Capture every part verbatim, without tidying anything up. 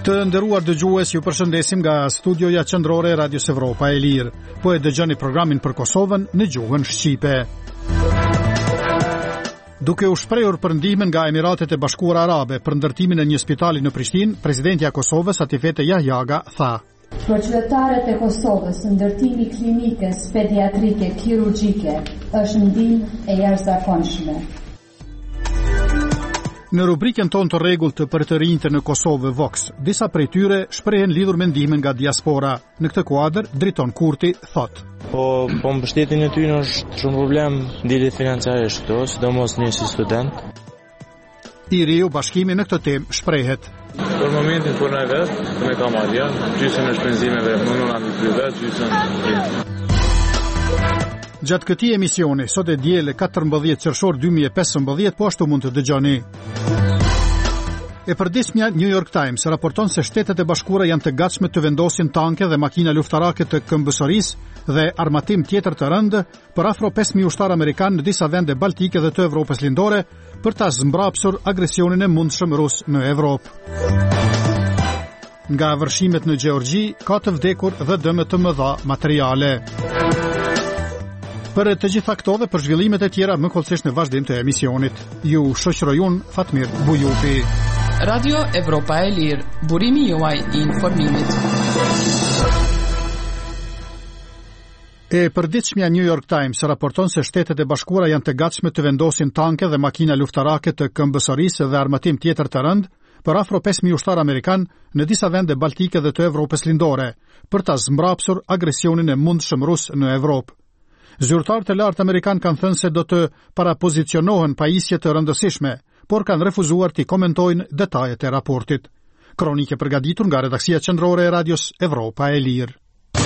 Të nderuar dëgjues, ju përshëndesim nga studioja qendrore e Radios Evropa e Lirë. Po e dëgjoni programin për Kosovën në gjuhën shqipe. Duke u shprehur për ndihmën nga Emiratet e Bashkuara Arabe për ndërtimin e një spitali në Prishtinë, presidenti i Kosovës Atifete Jahjaga tha: Për qytetarët e Kosovës, ndërtimi i klinikës pediatrike kirurgjike është ndihmë e jashtëzakonshme. Në rubrikën tonë të rregullt për të rinjtë në Kosovë Vox, disa prej tyre shprehen lidhur me ndihmën nga diaspora. Në këtë kuadër, Driton Kurti thot: Po, po mbështetjen e tyre është shumë problem ndjelit financiarisht këto, sidomos një si student. I riu bashkimi në këtë temë shprehet: Për momentin për në vetë, me kam adja, gjysën e shpenzimeve më në në të vetë, gjysën në Gjatë këtij emisioni, sot e diele katërmbëdhjetë qershor dy mijë e pesëmbëdhjetë, po ashtu mund të dëgjoni. E përditshmja New York Times raporton se Shtetet e Bashkuara janë të gatshme të vendosin tanke dhe makina luftarake të këmbësorisë dhe armatim tjetër të rëndë për afro pesë mijë ushtar amerikan në disa vende baltike dhe të Evropës lindore për ta zmbrapsur agresionin e mundshëm rus në Evropë. Nga vërshimet në Gjeorgji ka të vdekur dhe dëme të mëdha materiale. Për të gjitha këto dhe për zhvillimet e tjera më kollësisht në vazhdim të emisionit. Ju shoqëroj unë Fatmir Bujupi. Radio Evropa e Lirë, burimi juaj i informimit. E përditshmja New York Times raporton se Shtetet e Bashkuara janë të gatshme të vendosin tanke dhe makina luftarake të këmbësorisë dhe armatim tjetër të rënd për afro pesë mijë ushtar amerikan në disa vende baltike dhe të Evropës lindore për ta zmbrapsur agresionin e mundshëm rus në Evropë. Zyrtarët e lartë amerikan kanë thënë se do të parapozicionohen pajisje të rëndësishme, por kanë refuzuar të komentojnë detajet e raportit. Kronike përgatitur nga redaksia qendrore e Radios Evropa e Lirë.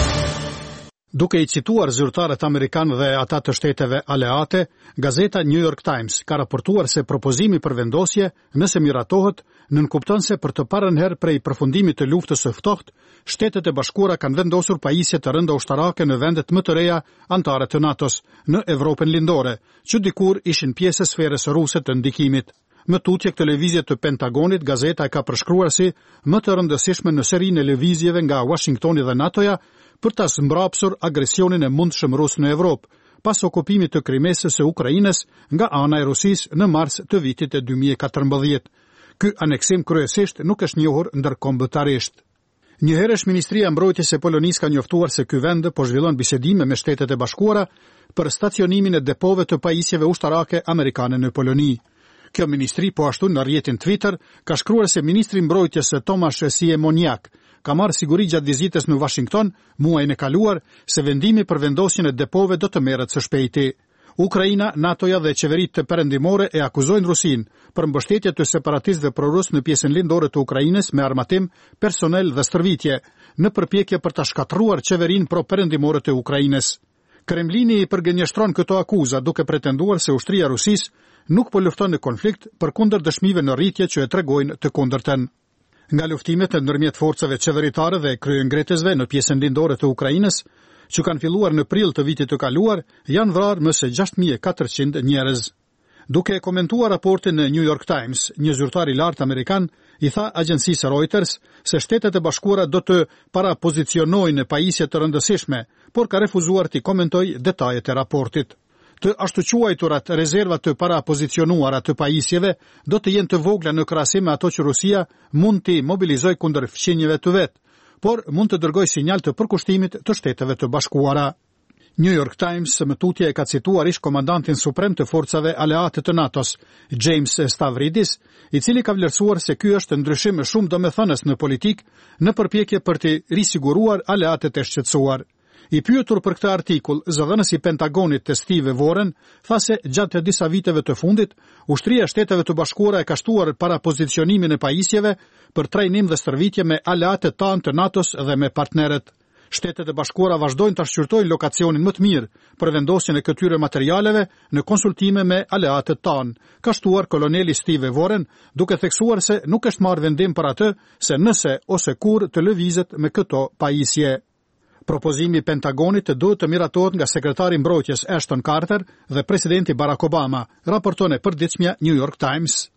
Duke i cituar zyrtarët amerikanë dhe ata të shteteve aleate, gazeta New York Times ka raportuar se propozimi për vendosje, nëse miratohet, nënkupton se për të parën herë prej përfundimit të luftës së ftohtë, Shtetet e Bashkuara kanë vendosur pajisje të rënda ushtarake në vendet më të reja anëtare të NATO-s në Evropën lindore, që dikur ishin pjesë e sferës ruse të ndikimit. Më tutje këtë lëvizje të Pentagonit, gazeta e ka përshkruar si më të rëndësishme në serinë e lëvizjeve nga Washingtoni dhe NATO-ja për ta zmbrapsur agresionin e mundshëm rus në Evropë, pas okupimit të Krimesës së Ukrainës nga ana e Rusisë në mars të vitit e dy mijë e katërmbëdhjetë. Ky aneksim kryesisht nuk është njohur ndërkombëtarisht. Njëherësh Ministria e Mbrojtjes e Polonisë ka njoftuar se ky vend po zhvillon bisedime me Shtetet e Bashkuara për stacionimin e depove të pajisjeve ushtarake amerikane në Poloni. Kjo ministri po ashtu në rrjetin Twitter ka shkruar se ministri i Mbrojtjes Tomasz Siemoniak ka marrë siguri gjatë vizitës në Washington muajin e kaluar se vendimi për vendosjen e depove do të merret së shpejti. Ukraina, NATO-ja dhe qeveritë perëndimore e akuzojnë Rusin për mbështetje të separatistëve prorus në pjesën lindore të Ukrainës me armatim, personel dhe stërvitje, në përpjekje për ta shkatruar qeverinë pro-perëndimore të Ukrainës. Kremlini i përgënjeshtron këto akuza duke pretenduar se ushtria e Rusisë nuk po lufton në konflikt përkundër dëshmive në rritje që e tregojnë të kundërtën. Nga luftimet ndërmjet forcave qeveritare dhe kryengretësve në pjesën lindore të Ukrainës, që kanë filluar në prill të vitit të kaluar, janë vrarë më së gjashtë mijë e katërqind njerëz. Duke e komentuar raportin në New York Times, një zyrtar i lartë amerikan i tha agjencisë Reuters se Shtetet e Bashkuara do të parapozicionojnë pajisje të rëndësishme, por ka refuzuar të komentojë detajet e raportit. Të ashtu quajturat rezerva të parapozicionuara të pajisjeve do të jenë të vogla në krahasim me ato që Rusia mund të mobilizojë kundër fqinjeve të vet, por mund të dërgojë sinjal të përkushtimit të Shteteve të Bashkuara. New York Times më tutje e ka cituar ish komandantin suprem të forcave aleate të NATO-s, James Stavridis, i cili ka vlerësuar se ky është ndryshim shumë domethënës në politik në përpjekje për të risiguruar aleatet e shqetësuar. I pyetur për këtë artikull, zëdhënësi i Pentagonit të Steve Warren tha se gjatë disa viteve të fundit, ushtria e Shteteve të Bashkuara e ka shtuar para pozicionimin e pajisjeve për trajnim dhe stërvitje me aleatet tanë të NATO-s dhe me partnerët. Shtetet e Bashkuara vazhdojnë të shqyrtojnë lokacionin më të mirë për vendosjen e këtyre materialeve në konsultime me aleatet tanë, ka shtuar koloneli Steve Warren, duke theksuar se nuk është marrë vendim për atë se nëse ose kur të lëvizet me këto pajisje. Propozimi i Pentagonit duhet të miratohet nga sekretari i mbrojtjes Ashton Carter dhe presidenti Barack Obama, raporton e përditshmja New York Times.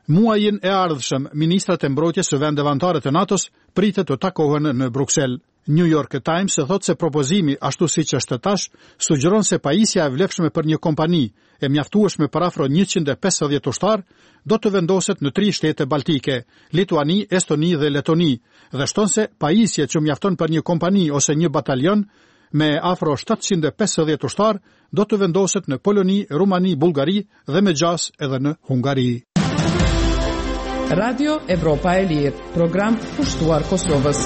Muajin e ardhshëm, ministrat e mbrojtjes së vendeve anëtare të NATO-s pritet të takohen në Bruksel. New York Times thotë se propozimi, ashtu siç është tash, sugjeron se pajisja e vlefshme për një kompani e mjaftueshme për afro njëqind e pesëdhjetë ushtar do të vendoset në tri shtete baltike, Lituani, Estoni dhe Letoni, dhe shton se pajisje që mjafton për një kompani ose një batalion me afro shtatëqind e pesëdhjetë ushtar do të vendoset në Poloni, Rumani, Bullgari dhe me gjas edhe në Hungari. Radio Evropa e Lirë, program pushtuar Kosovës.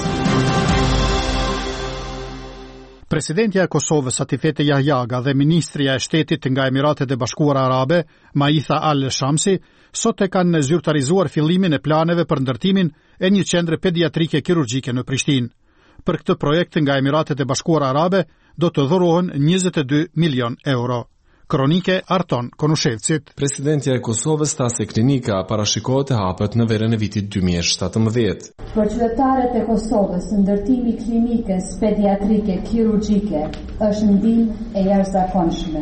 Presidentja e Kosovës Atifete Jahjaga dhe Ministria e Shtetit nga Emiratet e Bashkuara Arabe, Maitha Al-Shamsi, sot e kanë zyrtarizuar fillimin e planeve për ndërtimin e një qendre pediatrike kirurgjike në Prishtinë. Për këtë projekt nga Emiratet e Bashkuara Arabe do të dhurohen njëzet e dy milion euro. Kronike Arton Konushevcit. Presidentja e Kosovës tha se klinika parashikohet të hapet në verën e vitit dy mijë e shtatëmbëdhjetë. Për qytetarët e Kosovës, ndërtimi i klinikës pediatrike kirurgjike është ndihmë e jashtëzakonshme.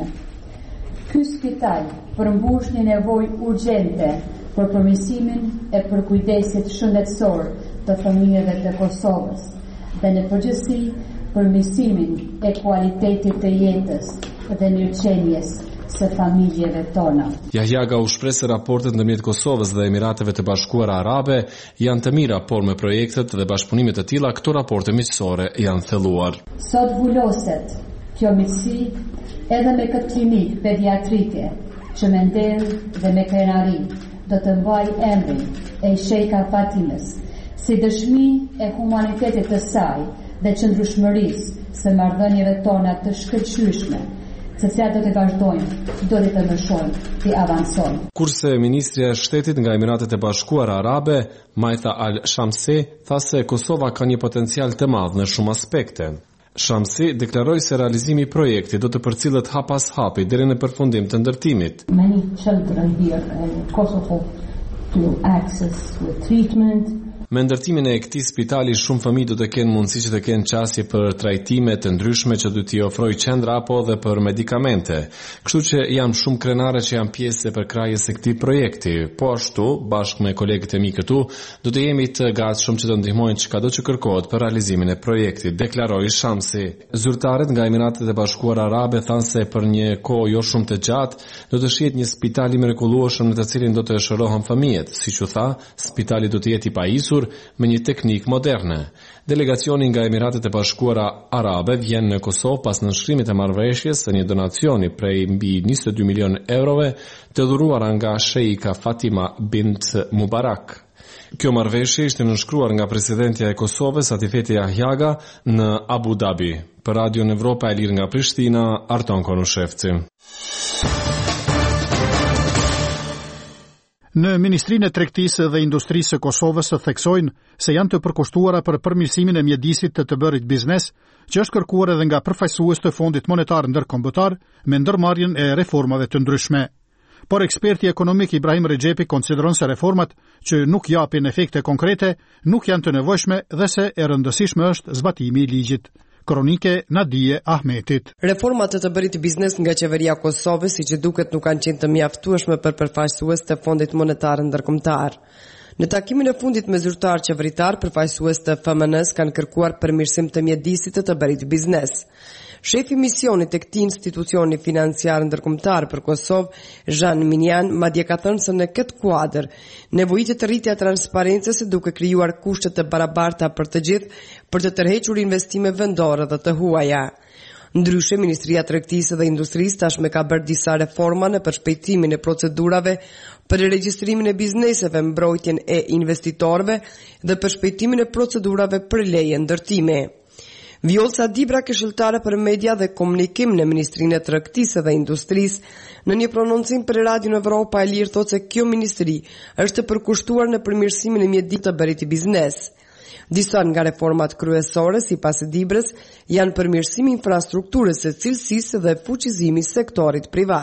Ky spital përmbush një nevojë urgjente për përmirësimin e përkujdesit shëndetësor të fëmijëve të Kosovës dhe në përgjithësi përmirësimin e kualitetit të jetës dhe mirëqenies së familjeve tona. Jahjaga u shpreh se raportet ndërmjet Kosovës dhe Emirateve të Bashkuara Arabe janë të mira, por me projektet dhe bashkëpunimet e tilla këto raporte miqësore janë thelluar. Sot vuloset kjo miqësi edhe me këtë klinik pediatrike që me nder dhe me krenari do të mbaj emrin e Sheika Fatimes si dëshmi e humanitetit të saj dhe qëndrueshmërisë së marrëdhënieve tona të shkëlqyeshme, se cilat do të vazhdojmë, do të ndëshojmë, të avancojmë. Kurse Ministria e Shtetit nga Emiratet e Bashkuara Arabe, Maitha Al-Shamsi, tha se Kosova ka një potencial të madh në shumë aspekte. Shamsi deklaroi se realizimi i projektit do të përcillet hap pas hapi deri në përfundim të ndërtimit. Many children here in Kosovo to access with treatment. Me ndërtimin e këtij spitali shumë fëmijë do të kenë mundësi që të kenë qasje për trajtime të ndryshme që do t'i ofrojë qendra apo dhe për medikamente. Kështu që jam shumë krenare që janë pjesë e përkrahjes së këtij projekti. Po ashtu, bashkë me kolegët e mi këtu, do të jemi të gatshëm që të ndihmojnë çkado që kërkohet për realizimin e projektit, deklaroi Shamsi. Zyrtarët nga Emiratet e Bashkuara Arabe thanë se për një kohë jo shumë të gjatë do të shihet një spital i mrekullueshëm në të cilin do të shërohen fëmijët. Siç u tha, spitali do të jetë i pajisur me një teknik moderne. Delegacioni nga Emiratet e Bashkuara Arabe vjen në Kosovë pas nënshkrimit të marrëveshjes së një donacioni prej mbi njëzet e dy milion eurove të dhuruara nga Sheika Fatima bint Mubarak. Kjo marrëveshje ishte nënshkruar nga presidentja e Kosovës Atifete Jahjaga në Abu Dhabi. Për Radio Evropa e Lirë nga Prishtina, Arton Konushevci. Në Ministrinë e Tregtisë dhe Industrisë së Kosovës theksojnë se janë të përkushtuara për përmirësimin e mjedisit të të bërit biznes, që është kërkuar edhe nga përfaqësues të Fondit Monetar Ndërkombëtar me ndërmarrjen e reformave të ndryshme. Por eksperti ekonomik Ibrahim Rexhepi konsideron se reformat që nuk japin efekte konkrete nuk janë të nevojshme dhe se e rëndësishme është zbatimi i ligjit. Kronike Nadije Ahmetit. Reformat të të bërit biznes nga qeveria Kosovës, siç duket, nuk kanë qenë të mjaftueshme për përfaqësues të Fondit Monetar Ndërkombëtar. Në takimin e fundit me zyrtar qeveritar, përfaqësues të F M N-s kanë kërkuar përmirësim të mjedisit të të bërit biznes. Shefi misionit të këtij institucioni financiar ndërkombëtar për Kosovë, Jean Minian, madje ka thënë se në këtë kuadër nevojitet rritja e transparencës duke krijuar kushte të barabarta për të gjithë për të tërhequr investime vendore dhe të huaja. Ndryshe, Ministria e Tregtisë dhe Industrisë tashmë ka bërë disa reforma në përshpejtimin e procedurave për regjistrimin e bizneseve, mbrojtjen e investitorëve dhe përshpejtimin e procedurave për leje ndërtimi. Vjolca Dibra, këshilltare për media dhe komunikim në Ministrinë e Tregtisë dhe Industrisë, në një prononcim për Radio Evropa e Lirë thotë se kjo ministri është të përkushtuar në përmirësimin e mjedisit të bërit biznes. Disa nga reformat kryesore, sipas Dibrës, janë përmirësimi i infrastrukturës së cilësisë dhe fuqizimi i sektorit privat.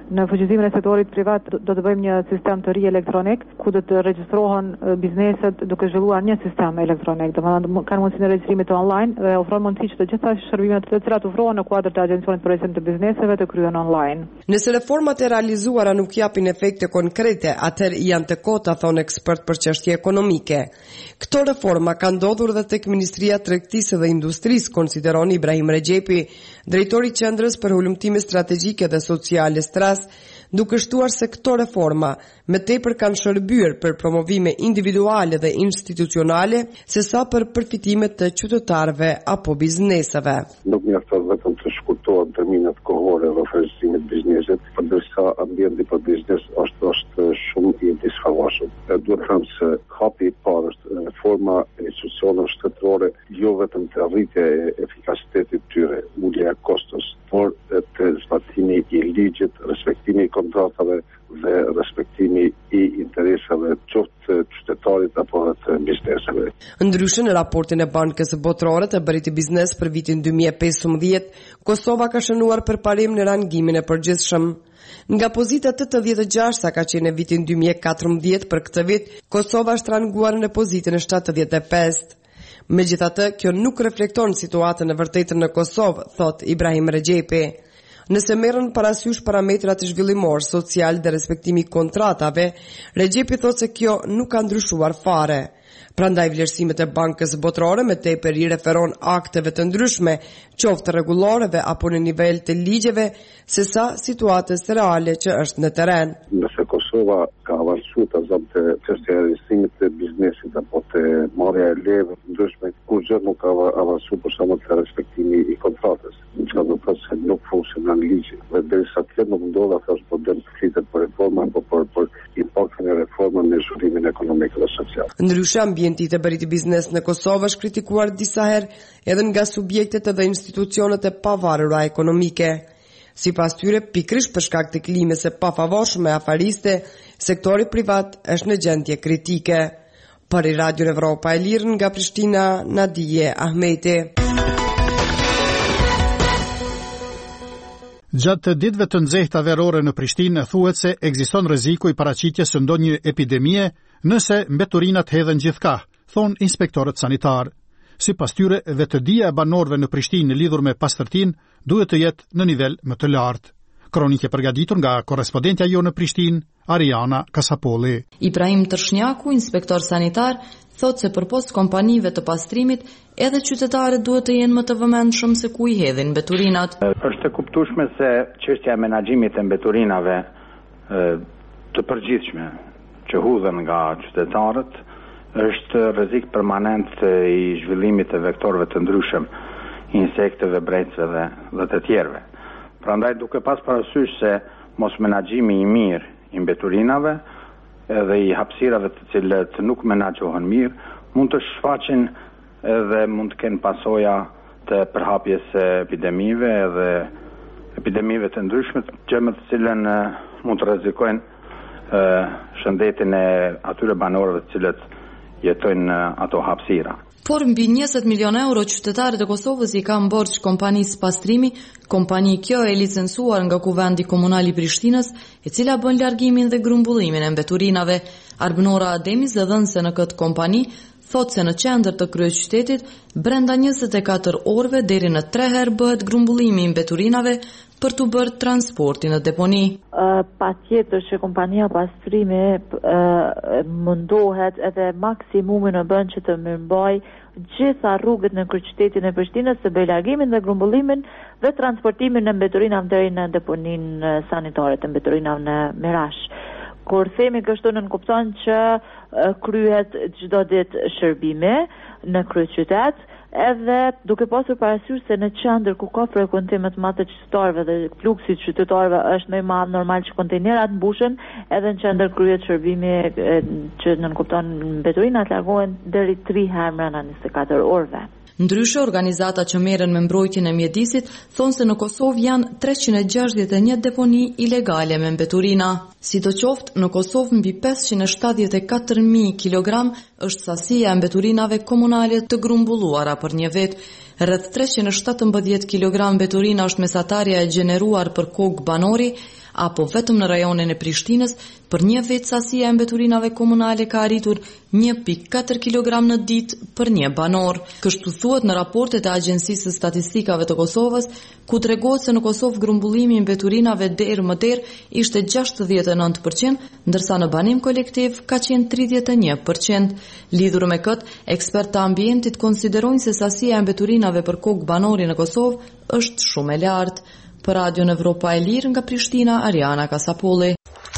Në fuqizimin e sektorit privat do të bëjmë një sistem të ri elektronik ku do të regjistrohen bizneset duke zhvilluar një sistem elektronik. Domethënë kanë mundësinë e regjistrimit online dhe ofron mundësi që të gjitha shërbimet të cilat ofrohen në kuadër të Agjencionit për Registrim të Bizneseve të kryhen online. Nëse reformat e realizuara nuk japin efekte konkrete, atëherë janë të kota, thon ekspert për çështje ekonomike. Këto reforma kanë ndodhur edhe tek Ministria e Tregtisë dhe Industrisë, konsideron Ibrahim Rexhepi, drejtori i Qendrës për Hulumtime Strategjike dhe Sociale Stras, duke shtuar se këto reforma me tepër kanë shërbyer për promovime individuale dhe institucionale sesa për përfitimet të qytetarëve apo bizneseve. Nuk mjafton vetëm të shkurtohen terminet kohore dhe oferimet biznesit, përderisa ambienti për biznes është është shumë i disfavorshëm. Duhet të them se hapi i parë është reforma e institucioneve shtetërore, jo vetëm të rritje e efikasitetit tyre, ulja e kostos, por të zbatimi i ligjit, respektimi i kontratave dhe respektimi i interesave qoftë të qytetarit apo të bizneseve. Ndryshe, në raportin e Bankës Botërore të Bërit i Biznes për vitin dy mijë e pesëmbëdhjetë, Kosova ka shënuar përparim në rangimin e përgjithshëm. Nga pozita tetëdhjetë e gjashtë sa ka qenë në vitin dy mijë e katërmbëdhjetë, për këtë vit, Kosova është ranguar në pozitën e shtatëdhjetë e pestë. Megjithatë, kjo nuk reflekton situatën e vërtetën në Kosovë, thot Ibrahim Rexhepi. Nëse merren parasysh parametrat zhvillimor, social dhe respektimi i kontratave, Rexhepi thot se kjo nuk ka ndryshuar fare. Prandaj vlerësimet e Bankës Botërore me tepër i referon akteve të ndryshme, qoftë rregulloreve apo në nivel të ligjeve, sesa situatës reale që është në terren. Nëse Kosova ka avancuar të zonë të çështja e registrimit të biznesit apo të marrja e leve të ndryshme, kur gjë nuk ka avancuar për shkak të respektimi i kontratës. Që do të thotë se nuk funksionon ligji. Dhe derisa kjo nuk ndodh, atë është problem të flitet për reforma apo për për impaktin e reformave në zhvillimin ekonomik dhe social. Ndryshe, ambienti i Bërit i Biznes në Kosovë është kritikuar disa herë edhe nga subjektet dhe institucionet e pavarura ekonomike. Sipas tyre, pikërisht për shkak të klimës së pafavorshme afariste, sektori privat është në gjendje kritike. Për Radio Evropa e Lirë nga Prishtina, Nadije Ahmeti. Gjatë ditëve të nxehta verore në Prishtinë thuhet se ekziston rreziku i paraqitjes së ndonjë epidemie nëse mbeturinat hedhen gjithkah, thon inspektorët sanitar. Sipas tyre, vetëdia e banorëve në Prishtinë në lidhur me pastërtinë duhet të jetë në nivel më të lartë. Kronike përgatitur nga korrespondentja jo në Prishtinë, Ariana Kasapolli. Ibrahim Tërshnjaku, inspektor sanitar, thot se përpos kompanive të pastrimit, edhe qytetarët duhet të jenë më të vëmendshëm se ku i hedhin mbeturinat. Është e kuptueshme se çështja e menaxhimit të mbeturinave të përgjithshme që hudhen nga qytetarët është rrezik permanent i zhvillimit të vektorëve të ndryshëm, insekteve, brecëve dhe, dhe të tjerëve. Prandaj, duke pas parasysh se mos menaxhimi i mirë i mbeturinave edhe i hapësirave të cilët nuk menaxhohen mirë, mund të shfaqin edhe mund të kenë pasoja të përhapjes së epidemive edhe epidemive të ndryshme, gjë me të cilën mund të rrezikojnë shëndetin e atyre banorëve të cilët jetojnë ato hapësira. Por mbi njëzet milion euro qytetarët e Kosovës i kanë borxh kompanisë pastrimi, kompani kjo e licencuar nga Kuvendi Komunal i Prishtinës, e cila bën largimin dhe grumbullimin e mbeturinave. Arbënora Ademi, zëdhënëse në këtë kompani, thot se në qendër të kryeqytetit, brenda njëzet e katër orëve deri në tre herë bëhet grumbullimi i mbeturinave për të bërë transportin në deponi. Uh, Patjetër që kompania pastrimi uh, mundohet edhe maksimumin në bën që të mirëmbaj gjitha rrugët në kryeqytetin e Prishtinës të bëjë largimin dhe grumbullimin dhe transportimin në mbeturinave deri në deponinë sanitare të mbeturinave në Mirash. Kur themi kështu nënkupton që uh, kryhet çdo ditë shërbime në kryeqytet, edhe duke pasur parasysh se në qendër ku ka frekuentim të madh të qytetarëve dhe fluksi i qytetarëve është më i madh, normal që kontejnerat mbushen, edhe në qendër kryhet shërbimi e, që nënkupton mbeturinat largohen deri tre herë brenda njëzet e katër orëve. Ndryshe, organizata që merren me mbrojtjen e mjedisit thonë se në Kosovë janë treqind e gjashtëdhjetë e një deponi ilegale me mbeturina. Sidoqoftë, në Kosovë mbi pesëqind e shtatëdhjetë e katër mijë kilogram është sasia e mbeturinave komunale të grumbulluara për një vit. Rreth treqind e shtatëmbëdhjetë kilogram mbeturina është mesatarja e gjeneruar për kokë banori, apo vetëm në rajonin e Prishtinës, për një vit sasia e mbeturinave komunale ka arritur një pikë katër kilogram në ditë për një banor. Kështu thuhet në raportet e Agjencisë së Statistikave të Kosovës, ku tregohet se në Kosovë grumbullimi i mbeturinave deri më der ishte gjashtëdhjetë e nëntë përqind, ndërsa në banim kolektiv ka qenë tridhjetë e një përqind. Lidhur me këtë, ekspertë të ambientit konsiderojnë se sasia e mbeturinave për kokë banori në Kosovë është shumë e lartë. Për Radion Evropa e Lirë nga Prishtina, Ariana Kasapolli.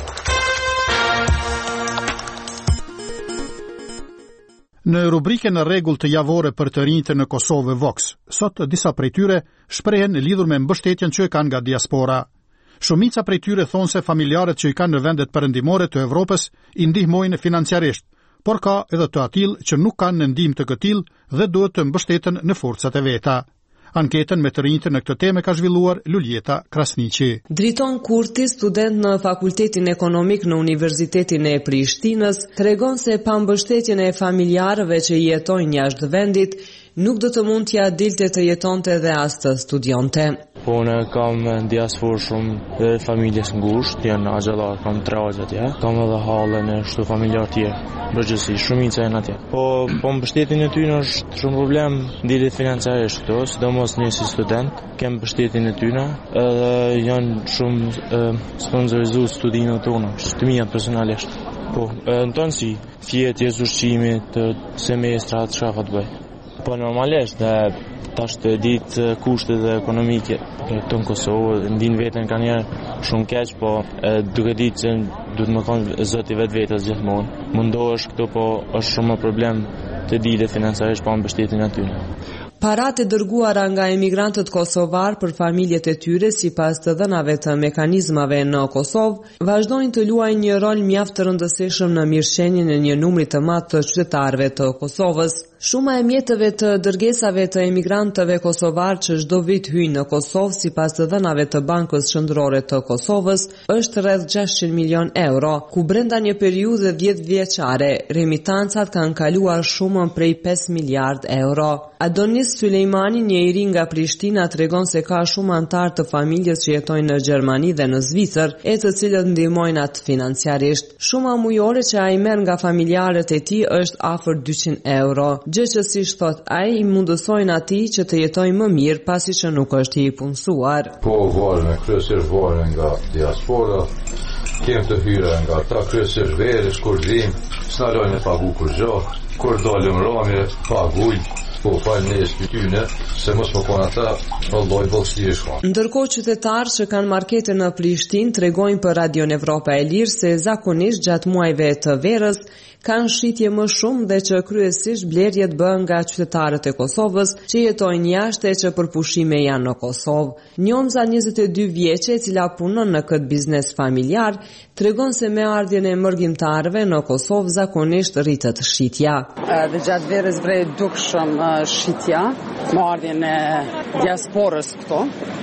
Në rubrikën e rregull të javore për të rinjtë në Kosovë Vox, sot disa prej tyre shprehen lidhur me mbështetjen që e kanë nga diaspora. Shumica prej tyre thonë se familjarët që i kanë në vendet perëndimore të Evropës i ndihmojnë financiarisht, por ka edhe të atill që nuk kanë ndihmë të këtill dhe duhet të mbështeten në forcat e veta. Anketën me të rinjtë në këtë temë ka zhvilluar Luljeta Krasniqi. Driton Kurti, student në Fakultetin Ekonomik në Universitetin e Prishtinës, tregon se pa mbështetjen e familjarëve që jetojnë jashtë vendit, nuk do të mund t'ja dilte të jetonte dhe as të studionte. Po unë kam në diasporë shumë dhe familjes ngusht, janë agjellar, kam tre agje atje, kam edhe halën e shtu familjar tjerë, bërgjësi, shumica janë atje. Po, po mbështetin e tyne është shumë problem, dilit financiarisht këto, sidomos një si student, kem mbështetin e tyne, edhe janë shumë e, sponsorizu studinë tonë, të mija personalisht. Po, e, në tonë si, fjetë, ushqimit, të semestrat, shka ka të bëj. Po normalisht, dhe tash të ditë kushtet ekonomike këtu në Kosovë, ndin veten ka njerë shumë keq, po e, duke ditë që duhet më konë zoti vetë vetës gjithmonë. Mundohesh këtu, po është shumë problem të ditë financiarisht pa mbështetjen e tyre. Paratë e dërguara nga emigrantët kosovar për familjet e tyre sipas të dhënave të mekanizmave në Kosovë, vazhdojnë të luajnë një rol mjaft të rëndësishëm në mirëqenien e një numri të madh të qytetarëve të Kosovës. Shuma e mjetëve të dërgesave të emigrantëve kosovar që çdo vit hyjnë në Kosovë sipas të dhënave të Bankës Qendrore të Kosovës është rreth gjashtëqind milion euro, ku brenda një periudhe dhjetë vjeçare remitancat kanë kaluar shumën prej pesë miliard euro. Adonis Sulejmani, një i ri nga Prishtina, tregon se ka shumë antar të familjes që jetojnë në Gjermani dhe në Zvicër, e të cilët ndihmojnë atë financiarisht. Shuma mujore që ai merr nga familjarët e tij është afër dyqind euro. Gjë që siç thot ai, i mundësojnë atij që të jetojë më mirë pasi që nuk është i punësuar. Po varme, kryesisht varme nga diaspora, kem të hyra nga ta kryesisht verë, shkurzim, s'na lojnë pagu kur gjë, kur dalim ramje, paguj. Po, falë në espi tyne, se mos më konë ata, vëlloj vëllësi e shkonë. Ndërkohë qytetarë që kanë markete në Prishtinë tregojnë për Radion Evropa e Lirë se zakonisht gjatë muajve të verës kanë shitje më shumë dhe që kryesisht blerjet bëhen nga qytetarët e Kosovës që jetojnë jashtë e që për pushime janë në Kosovë. Njomza njëzet e dy vjeçe, e cila punon në këtë biznes familjar, tregon se me ardhjen e mërgjimtarëve në Kosovë zakonisht rritet shitja. Dhe gjatë verës vrej dukshëm shitja, me ardhjen e diasporës këto.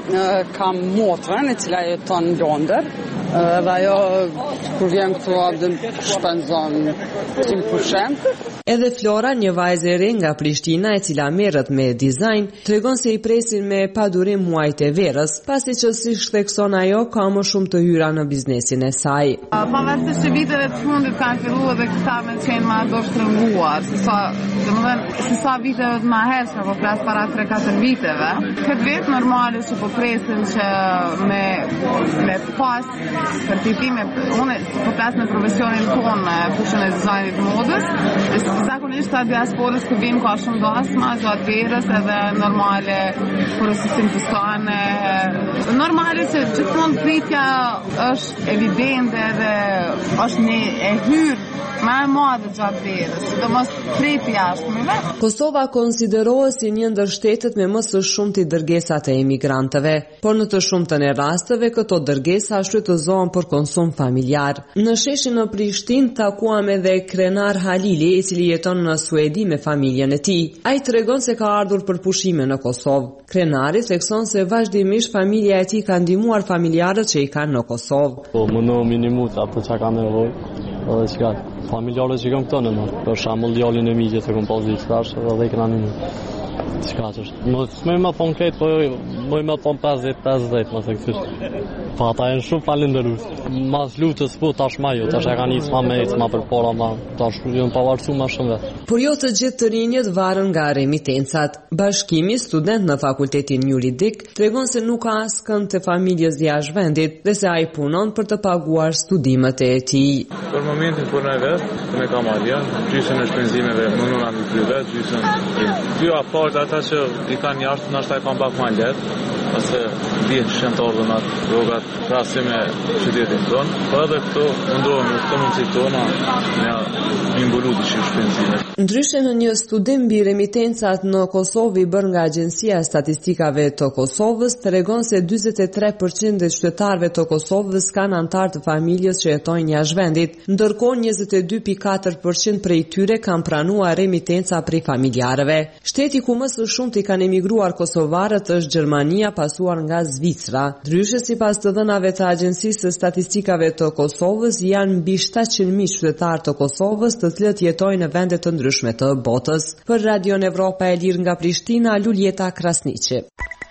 Kam motrën e cila jeton në Londër, dhe ajo kur vjen këtu abdën shpenzon si më pushem. Edhe Flora, një vajzë e re nga Prishtina e cila merret me dizajn, tregon se i presin me padurim muajt e verës, pasi që si shtekson ajo ka më shumë të hyra në biznesin e saj. Pavarësisht që viteve të fundit kanë filluar dhe këta me qenë ma do shtrënguar, se sa, domethënë, se sa viteve të ma hershme, po flas para tre katër viteve. Këtë vit normale që po presin që me me pas përfitime, unë po flas në profesionin tonë, fushën e dizajnit modës. Zakonisht ta diasporës ku vim ka shumë dasma gjatë verës edhe normale procesim të stane. Normale që gjithmonë pritja është evidente dhe është një e hyrë më e madhe gjatë verës, sidomos priti jashtëmive. Kosova konsiderohet si një ndër shtetet me më së shumti dërgesat e emigrantëve, por në të shumtën e rasteve këto dërgesa shfrytëzohen utilizohen për konsum familjar. Në sheshin në Prishtinë takuam edhe Krenar Halili, i cili jeton në Suedi me familjen e tij. Ai tregon se ka ardhur për pushime në Kosovë. Krenari thekson se vazhdimisht familja e tij ka ndihmuar familjarët që i kanë në Kosovë. Po më minimut apo çka kanë nevojë. Edhe çka familjarët që kanë këto në më. Për shembull djalin e mijës që kompozit tash edhe i kanë ndihmuar. Çka është? Mos më më konkret, po më më pon pesëdhjetë pesëdhjetë mos e kështu. Po ata janë shumë falënderues. Mas lutës po tash më jo, tash e kanë nisë më me më përpara më. Tash janë pavarësuar më shumë vetë. Por jo të gjithë të rinjët varen nga remitencat. Bashkimi student në fakultetin juridik tregon se nuk ka askënd të familjes jashtë vendit dhe se ai punon për të paguar studimet e tij. Për momentin punoj vetë, me kamarja, gjysën e shpenzimeve më nuk kanë kryer vetë, gjysën. Dy aport ata që i kanë jashtë, ndoshta e kanë pak më lehtë, ose di shëntorën atë rrogat krahasime me qytetin tonë, po edhe këto mundohen me këto mundësi tona me mbulu të shpenzimet. Ndryshe në një studim mbi remitencat në Kosovë i bërë nga Agjencia e Statistikave të Kosovës, tregon se dyzet e tre përqind e qytetarëve të Kosovës kanë antar të familjes që jetojnë jashtë vendit, ndërkohë njëzet e dy pikë katër përqind prej tyre kanë pranuar remitenca prej familjarëve. Shteti ku më së shumti kanë emigruar kosovarët është Gjermania, pasuar nga Zvicra. Ndryshe sipas të dhënave të Agjencisë së Statistikave të Kosovës, janë mbi shtatëqind mijë qytetarë të Kosovës, të cilët jetojnë në vende të ndryshme të botës. Për Radion Evropa e Lirë nga Prishtina, Luljeta Krasniqi.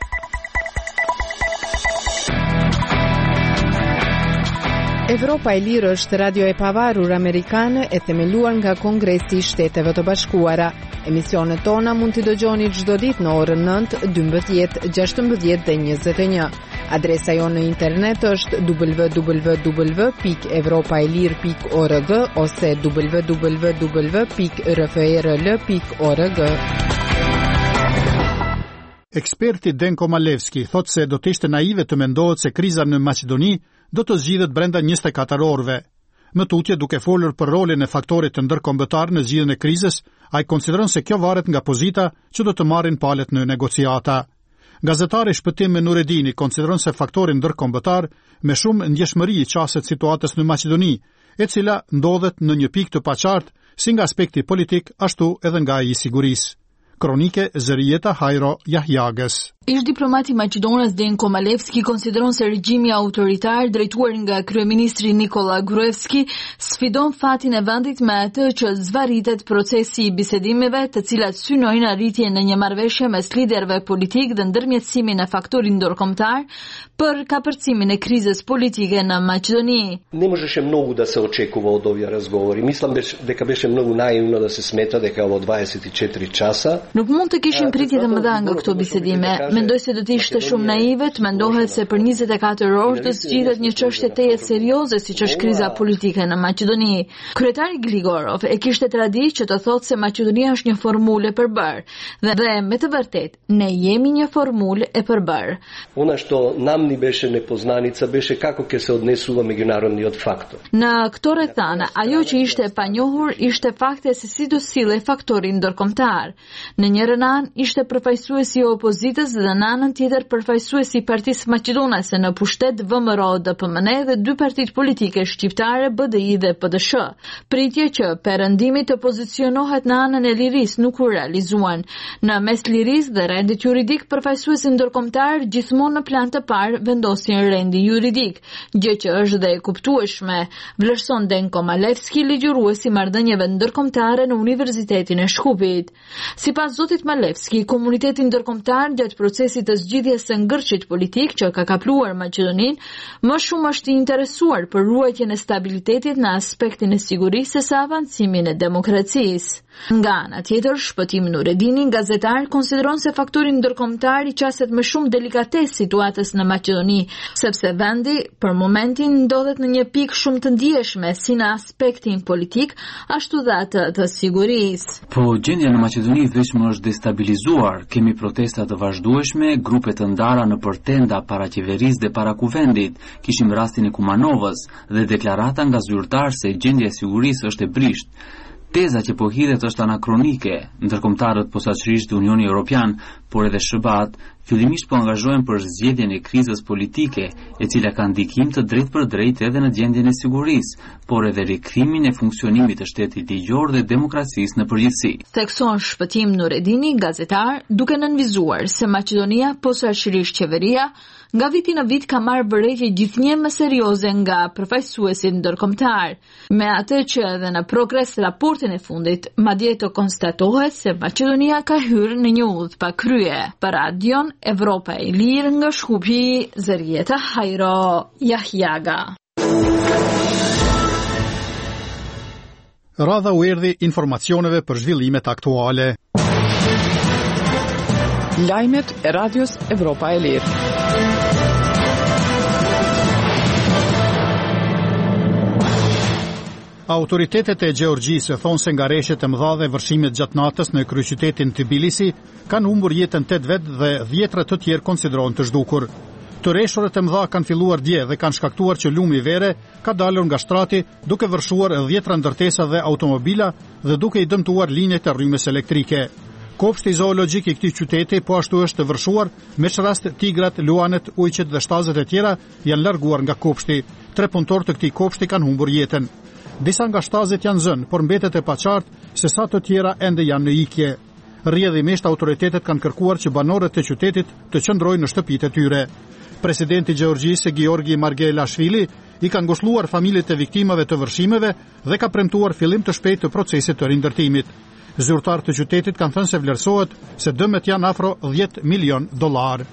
Evropa e Lirë është radio e pavarur amerikane e themeluar nga Kongresi i Shteteve të Bashkuara. Emisionet tona mund t'i dëgjoni çdo ditë në orën nëntë, dymbëdhjetë, gjashtëmbëdhjetë dhe njëzet e një. Adresa jonë në internet është w w w pikë evropaelir pikë org ose w w w pikë r f r l pikë org. Eksperti Denko Malevski thot se do të ishte naive të mendohet se kriza në Maqedoni do të zgjidhet brenda njëzet e katër orëve. Më tutje, duke folur për rolin e faktorit të ndërkombëtar në zgjidhjen e krizës, ai konsideron se kjo varet nga pozita që do të marrin palët në negociata. Gazetari Shpëtim me Nuredini konsideron se faktori ndërkombëtar me shumë ndjeshmëri i qaset situatës në Maqedoni, e cila ndodhet në një pikë të paqartë si nga aspekti politik ashtu edhe nga i sigurisë. Kronike Zërijeta Hajro Jahjagës. Ish diplomati Maqedonas Denko Malevski konsideron se regjimi autoritar drejtuar nga kryeministri Nikola Gruevski sfidon fatin e vendit me atë që zvaritet procesi i bisedimeve, të cilat synojnë arritjen në një marrëveshje mes liderëve politik dhe ndërmjetësimin e faktorit ndërkombëtar për kapërcimin e krizës politike në Maqedoni. Ne možеше mnogo da se očekuje od ovih razgovori. Mislim дека беше mnogo naivno da se smeta дека ovo dvadeset i četiri časa. Nuk mund të kishim pritje të mëdha nga këto bisedime. Mendoj se do të ishte shumë naive të mendohet se për njëzet e katër orë do zgjidhet një çështje tejet serioze siç është kriza politike në Maqedoni. Kryetari Gligorov e kishte traditë që të thotë se Maqedonia është një formulë e përbërë dhe, dhe me të vërtetë ne jemi një formulë e përbërë. Ona što nam ni беше nepoznanica беше kako ќе se odnesува međunarodniот faktor. Në këto rrethana, ajo që ishte e panjohur ishte fakti se si do sillej faktori ndërkombëtar. Në njërën anë ishte përfaqësuesi i opozitës dhe në anën tjetër përfaqësuesi i Partisë Maqedonase në pushtet V M R O D P M N dhe dy partitë politike shqiptare B D I dhe P D S H. Pritje që perëndimi të pozicionohet në anën e lirisë nuk u realizuan. Në mes lirisë dhe rendit juridik, përfaqësuesi ndërkombëtar gjithmonë në plan të parë vendosin rendi juridik, gjë që është dhe e kuptueshme, vlerëson Denko Malevski, ligjëruesi i marrëdhënieve ndërkombëtare në Universitetin e Shkupit. Sipas zotit Malevski, komuniteti ndërkombëtar gjatë procesit të zgjidhjes së ngërçit politik që ka kapluar Maqedoninë, më shumë është i interesuar për ruajtjen e stabilitetit në aspektin e sigurisë se sa avancimin e demokracisë. Nga ana tjetër, Shpëtim Nuredini, gazetar, konsideron se faktori ndërkombëtar i qaset më shumë delikatesë situatës në Maqedoni, sepse vendi për momentin ndodhet në një pikë shumë të ndjeshme si në aspektin politik, ashtu dhe atë të sigurisë. Po gjendja në Maqedoni vetëm është destabilizuar, kemi protesta të vazhdueshme, grupe të ndara në përtenda para qeverisë dhe para kuvendit, kishim rastin e Kumanovës dhe deklarata nga zyrtar se gjendja e sigurisë është e brisht. Teza që po hidhet është anakronike, ndërkombëtarët posaçërisht Unioni Evropian, por edhe S B A-t fillimisht po angazhohen për zgjedhjen e krizës politike, e cila ka ndikim të drejtë për drejtë edhe në gjendjen e sigurisë, por edhe rikthimin e funksionimit të shtetit ligjor dhe demokracisë në përgjithësi. Thekson Shpëtim Nuredini, gazetar, duke nënvizuar se Maqedonia posaçërisht qeveria nga viti në vit ka marrë vërejtje gjithnjë më serioze nga përfaqësuesit ndërkombëtar, me atë që edhe në progres raportin e fundit, madje të konstatohet se Maqedonia ka hyrë në një udhë pa krye. Për Radion Evropa e Lirë nga Shkupi, Zërieta Hajro Jahjaga. Radha u erdhi informacioneve për zhvillimet aktuale. Lajmet e Radios Evropa e Lirë. Autoritetet e Gjeorgjisë thonë se ngareshjet e mëdha dhe vërshimet gjatë natës në kryeqytetin Tbilisi kanë humbur jetën tetë vetë dhe dhjetra të tjerë konsiderohen të zhdukur. Të reshurët e mëdha kanë filluar dje dhe kanë shkaktuar që lumi i vere ka dalur nga shtrati duke vërshuar dhjetra ndërtesa dhe automobila dhe duke i dëmtuar linjet e rrymës elektrike. Kopshti zoologjik i këtij qyteti po ashtu është të vërshuar, me çrast tigrat, luanet, ujqet dhe shtazet e tjera janë larguar nga kopshti. Tre punëtorë të këtij kopshti kanë humbur jetën. Disa nga shtazet janë zënë, por mbetet e paqartë se sa të tjera ende janë në ikje. Rrjedhimisht autoritetet kanë kërkuar që banorët e qytetit të qëndrojnë në shtëpitë e tyre. Presidenti i Gjeorgjisë, Giorgi Margelashvili, i ka ngushëlluar familjet e viktimave të vërshimeve dhe ka premtuar fillim të shpejtë të procesit të rindërtimit. Zyrtarët të qytetit kanë thënë se vlerësohet se dëmet janë afro dhjetë milion dollar.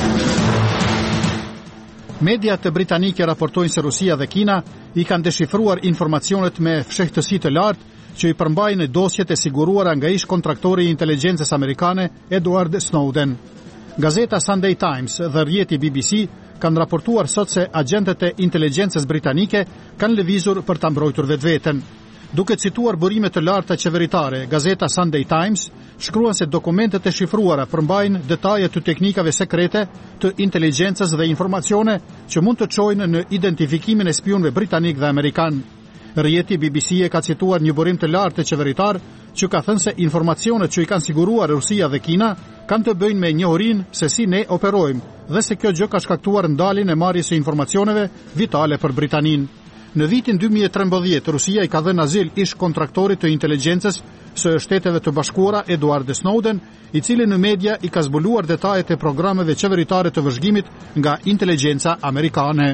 Mediat britanike raportojnë se Rusia dhe Kina i kanë deshifruar informacionet me fshehtësi të lartë që i përmbajnë dosjet e siguruara nga ish kontraktori i inteligjencës amerikane Edward Snowden. Gazeta Sunday Times dhe rrjeti B B C kanë raportuar sot se agentët e inteligjencës britanike kanë lëvizur për ta mbrojtur vetveten. Duke cituar burime të larta qeveritare, gazeta Sunday Times shkruan se dokumentet e shifruara përmbajnë detaje të teknikave sekrete të inteligjencës dhe informacione që mund të çojnë në identifikimin e spionëve britanik dhe amerikan. Rrjeti B B C e ka cituar një burim të lartë të qeveritar që ka thënë se informacionet që i kanë siguruar Rusia dhe Kina kanë të bëjnë me njohurinë se si ne operojmë dhe se kjo gjë ka shkaktuar ndaljen e marrjes së informacioneve vitale për Britaninë. Në vitin dy mijë e trembëdhjetë, Rusia i ka dhënë azil ish kontraktorit të inteligjencës së Shteteve të Bashkuara Edward Snowden, i cili në media i ka zbuluar detajet e programeve qeveritare të vëzhgimit nga inteligjenca amerikane.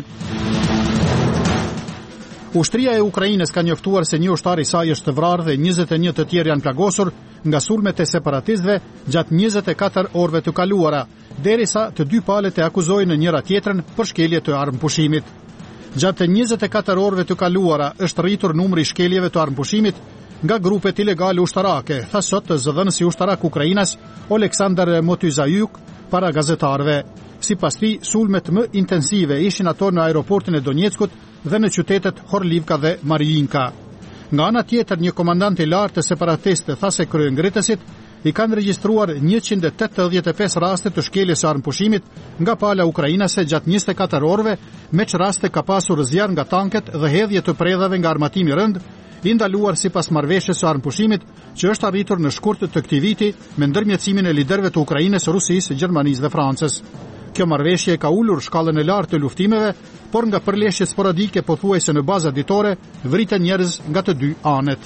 Ushtria e Ukrainës ka njoftuar se një ushtar i saj është vrarë dhe njëzet e një të tjerë janë plagosur nga sulmet e separatistëve gjatë njëzet e katër orëve të kaluara, derisa të dy palët e akuzojnë njëra tjetrën për shkelje të armëpushimit. Gjatë njëzet e katër orëve të kaluara është rritur numri i shkeljeve të armëpushimit nga grupet ilegale ushtarake, tha sot zëdhënësi ushtarak Ukrainas Oleksandr Motyzajuk para gazetarëve. Sipas tij, sulmet më intensive ishin ato në aeroportin e Donjeckut dhe në qytetet Horlivka dhe Mariinka. Nga ana tjetër, një komandant i lartë të separatistë tha se kryengritësit i kanë regjistruar njëqind e tetëdhjetë e pesë raste të shkeljes së armëpushimit nga pala ukrainase gjatë njëzet e katër orëve, me që raste ka pasur zjarr nga tanket dhe hedhje të predhave nga armatimi rënd, i ndaluar sipas marrëveshjes së armëpushimit që është arritur në shkurt të këtij viti me ndërmjetësimin e liderëve të Ukrainës, Rusisë, Gjermanisë dhe Francës. Kjo marrëveshje ka ulur shkallën e lartë të luftimeve, por nga përleshjet sporadike pothuajse në baza ditore vriten njerëz nga të dy anet.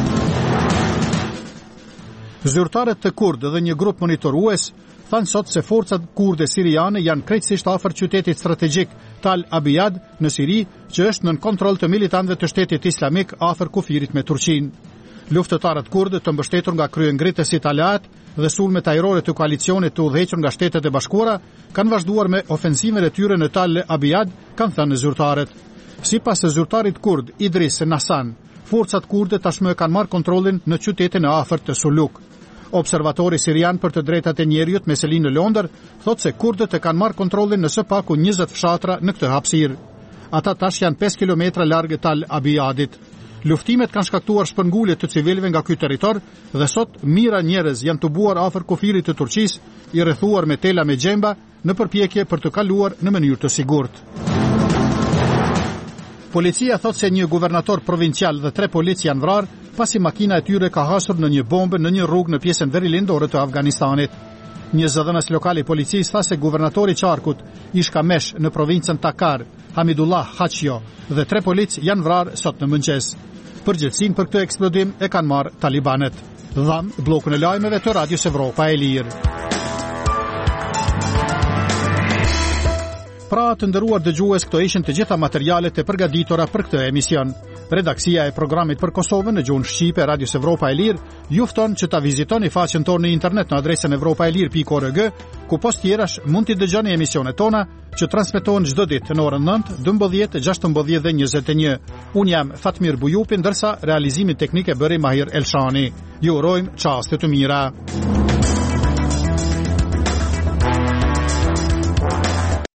Zyrtarët të kurdë dhe një grup monitorues thanë sot se forcat kurde siriane janë krejtësisht afër qytetit strategjik Tal Abyad në Siri, që është nën kontroll të militantëve të Shtetit Islamik afër kufirit me Turqinë. Luftëtarët kurdë të mbështetur nga kryengritësit Alat dhe sulmet ajrore të koalicionit të udhëhequr nga Shtetet e Bashkuara kanë vazhduar me ofensiven e tyre në Tal Abyad, kanë thënë zyrtarët. Sipas zyrtarit kurd Idris Nasan, forcat kurde tashmë kanë marrë kontrollin në qytetin e afërt të Suluk. Observatori sirian për të drejtat e njerëzit me selinë në Londër thotë se kurdët e kanë marrë kontrollin në së paku njëzet fshatra në këtë hapësirë. Ata tash janë pesë kilometra larg Tal Abyadit. Luftimet kanë shkaktuar shpërngulje të civilëve nga ky territor dhe sot mijëra njerëz janë tubuar afër kufirit të Turqisë, i rrethuar me tela me gjemba në përpjekje për të kaluar në mënyrë të sigurt. Policia thot se një guvernator provincial dhe tre polic janë vrarë pasi makina e tyre ka hasur në një bombë në një rrugë në pjesën verilindore të Afganistanit. Një zëdhënës lokal i policisë tha se guvernatori i Qarkut, Ishka Mesh në provincën Takar, Hamidullah Haqjo dhe tre polic janë vrarë sot në mëngjes. Përgjegjësinë për këtë eksplodim e kanë marrë talibanet. Dham bllokun e lajmeve të Radios Evropa e Lirë. Pra të nderuar dëgjues, këto ishin të gjitha materialet e përgatitura për këtë emision. Redaksia e programit për Kosovën në gjuhën shqipe e Radios Evropa e Lirë ju fton që ta vizitoni faqen tonë në internet në adresën evropaelir pikë org, ku post tjerash mund t'i dëgjoni emisionet tona që transmetohen çdo ditë në orën nëntë, dymbëdhjetë, gjashtëmbëdhjetë dhe njëzet e një. Unë jam Fatmir Bujupi, ndërsa realizimin teknik e bëri Mahir Elshani. Ju urojmë çaste të mira.